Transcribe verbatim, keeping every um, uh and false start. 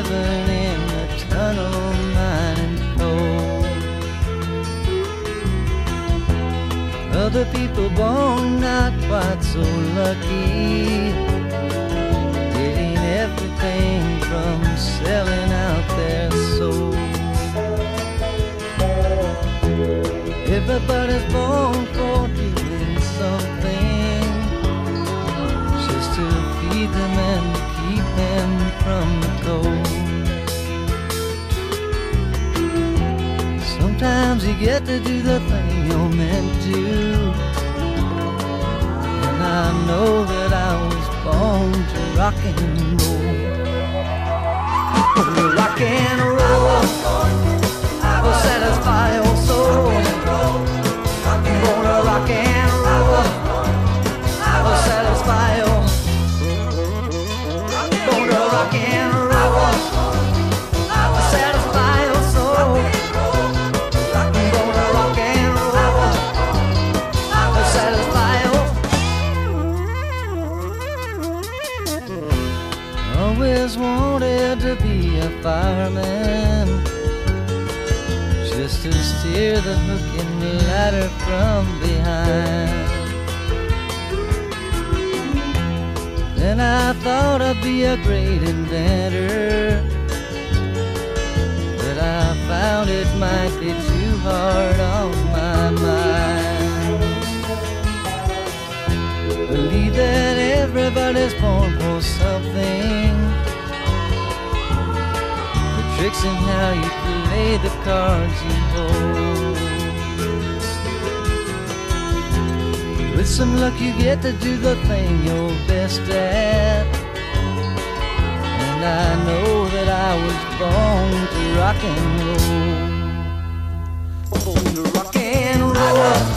living in the tunnel mining coal. Other people born not quite so lucky, getting everything from selling out their soul. Everybody's born for doing something, just to feed them and keep them from the cold. Sometimes you get to do the thing you're meant to, and I know that I was born to rock and roll. Rock and roll will satisfy your soul. I'm gonna rock and roll will satisfy your. Gonna rock and roll will satisfy your soul. I'm gonna rock and roll will satisfy your. Always wanted to be a fireman, just to steer the hook and the ladder from behind. Then I thought I'd be a great inventor, but I found it might be too hard on my mind. Believe that everybody's born for something, the tricks in how you play the cards you hold. With some luck you get to do the thing you're best at, and I know that I was born to rock and roll. Born to rock and roll.